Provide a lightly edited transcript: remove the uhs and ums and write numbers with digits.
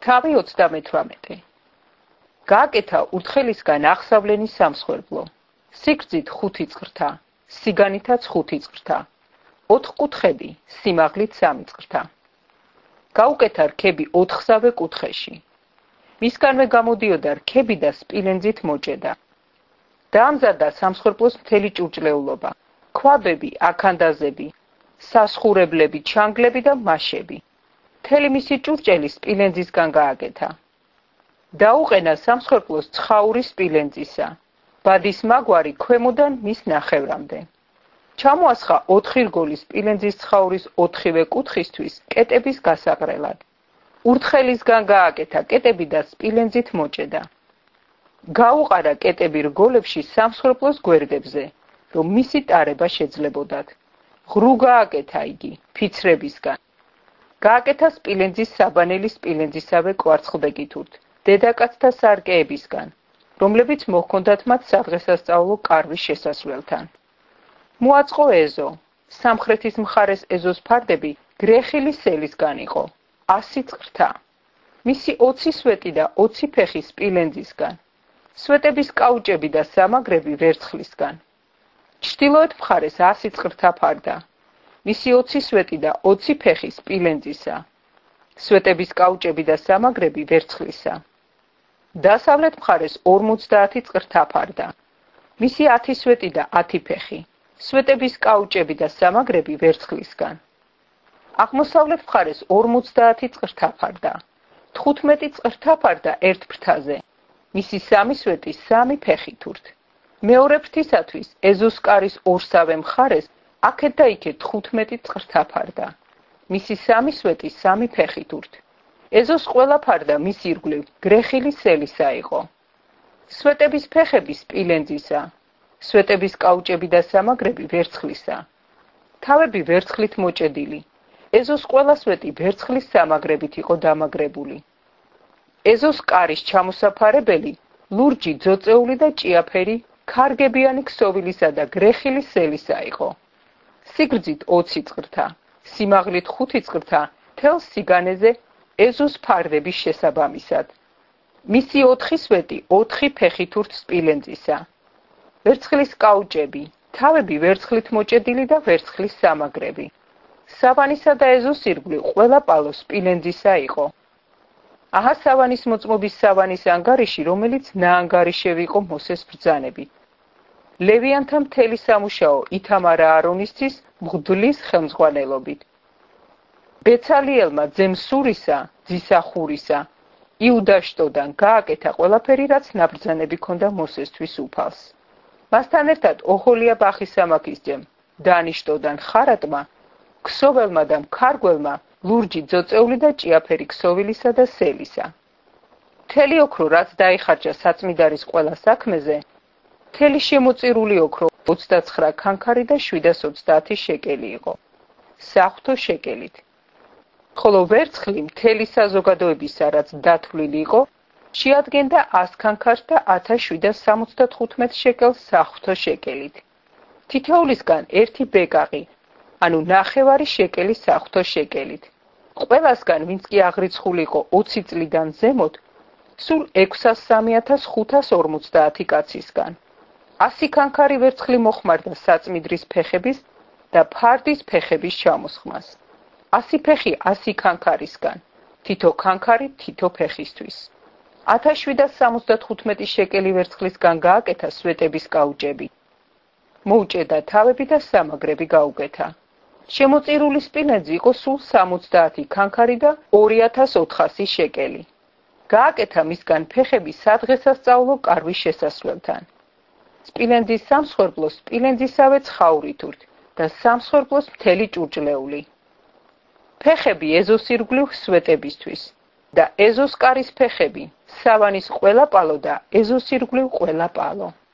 თავი 38. გააკეთა ურთხელისგან აღსავლენის სამსხვერპლო. სიგრძით 5 წრთა, სიგანითაც 5 წრთა. 4 კუთხედი, სიმაღლით 3 წრთა. გაუკეთა რქები 4-სავე კუთხეში. მისგანვე გამოდიოდა რქები და სპილენძით მოჭედა. დაამზადა სამსხვერპლოს მთელი ჭურჭლეულობა, ქვაბები, აქანდაზები, სასხურებლები, ჩანგლები და მაშები. მთელი მისი ჭურჭელი სპილენძისგან გააკეთა. დაუყენა სამსხვერპლოს ცხაური სპილენძისა, ბადის მაგვარი ქვემოდან მის ნახევრამდე. ჩამოასხა 4 რგოლის სპილენძის ცხაურის 4-ვე კუთხისთვის კეტების გასაყრელად. ურთხელისგან გააკეთა კეტები და სპილენძით მოჭედა. გაუყარა კეტები რგოლებში სამსხვერპლოს გვერდებზე, რომ მისი ტარება შეძლებოდათ. ღრუ გააკეთა იგი ფიცრებისგან. გააკეთა სპილენძის საბანელი სპილენძისავე კვარცხლბეკითურთ, დედაკაცთა სარკეებისგან, რომლებიც მოჰქონდათ მათ სადღესასწაულო კარვის შესასვლელთან. მოაწყო ეზო. სამხრეთის მხარეს ეზოს ფარდები გრეხილი სელისგან იყო, 100 წრთა. მისი 20 სვეტი და 20 ფეხი სპილენძისგან. სვეტების კაუჭები და სამაგრები ვერცხლისგან. ჩრდილოეთ მხარეს 100 წრთა ფარდა. მისი 20 სვეტი და 20 ფეხი სპილენძისა. სვეტების კაუჭები და სამაგრები ვერცხლისა. დასავლეთ მხარეს 50 წრთა ფარდა. მისი 10 სვეტი და 10 ფეხი. სვეტების კაუჭები და სამაგრები ვერცხლისგან. აღმოსავლეთ მხარეს 50 წრთა ფარდა. 15 წრთა ფარდა ერთ ფრთაზე. მისი 3 სვეტი 3 ფეხითურთ. მეორე ფრთისათვის ეზოს კარის ორსავე მხარეს აქეთ და იქეთ 15 წრთა ფარდა. მისი 3 სვეტი 3 ფეხითურთ. ეზოს ყველა ფარდა მის ირგვლივ გრეხილი სელისა იყო. სვეტების ფეხები სპილენძისა. სვეტების კაუჭები და სამაგრები ვერცხლისა. თავები ვერცხლით მოჭედილი. ეზოს ყველა სვეტი ვერცხლის სამაგრებით იყო დამაგრებული. ეზოს კარის ჩამოსაფარებელი ლურჯი ძოწეული და ჭიაფერი ქარგებიანი ქსოვილისა და გრეხილი სელისა იყო. სიგრძით 20 წრთა, სიმაღლით 5 წრთა, მთელ სიგანეზე ეზოს ფარდების შესაბამისად. მისი 4 სვეტი 4 ფეხითურთ სპილენძისა. ვერცხლის კაუჭები, თავები ვერცხლით მოჭედილი და ვერცხლის სამაგრები. სავანისა და ეზოს ირგვლივ ყველა პალო სპილენძისა იყო. აჰა სავანის მოწმობის სავანის ანგარიში, რომელიც ნაანგარიშევი იყო მოსეს ბრძანებით. ლევიანთა მთელი სამუშაო ითამარ აარონისთვის მღვდლის ხელმძღვანელობით. ბეცალიელმა ძემ სურისა, ძისა ხურისა, იუდაშტოდან გააკეთა ყველაფერი, რაც ნაბრძანები ჰქონდა მოსესთვის უფალს. მასთან ერთად ოჰოლიაბ ახისამაქის ძემ დანიშტოდან ხარატმა, ქსოველმა და მქარგველმა ლურჯი ძოწეული და ჭიაფერი ქსოვილისა და სელისა. მთელი ოქრო, რაც დაიხარჯა საწმიდარის ყველა საქმეზე, მთელი შემოწირული ოქრო 29 ქანქარი და 730 შეკელი იყო. საღვთო შეკელით. ხოლო ვერცხლი მთელი საზოგადოებისა, რაც დათვლილი იყო, შეადგენდა 100 ქანქარს და 1775 შეკელს საღვთო შეკელით. თითოეულისგან 1 ბეკაყი, ანუ ნახევარი შეკელი საღვთო შეკელით. ყველასგან, ვინც კი აღრიცხული იყო 20 წლიდან ზემოთ, სულ 603,550 კაცისგან. 100 ქანქარი ვერცხლი მოხმარდა საწმიდრის ფეხების და ფარდის ფეხების ჩამოსხმას. 100 ფეხი 100 ქანქარისგან, თითო ქანქარი თითო ფეხისთვის. 1775 შეკელი ვერცხლისგან გააკეთა სვეტების კაუჭები. მოუჭედა თავები და სამაგრები გაუკეთა. შემოწირული სპილენძი იყო სულ 70 ქანქარი და 2400 შეკელი. გააკეთა მისგან ფეხები სადღესასწაულო კარვის შესასვლელთან. სპილენძის სამსხვერპლოს სპილენძისავე ცხაურითურთ და სამსხვერპლოს მთელი ჭურჭლეული. ფეხები ეზოს ირგვლივ სვეტებისთვის და ეზოს კარის ფეხები, სავანის ყველა პალო და ეზოს ირგვლივ ყველა პალო.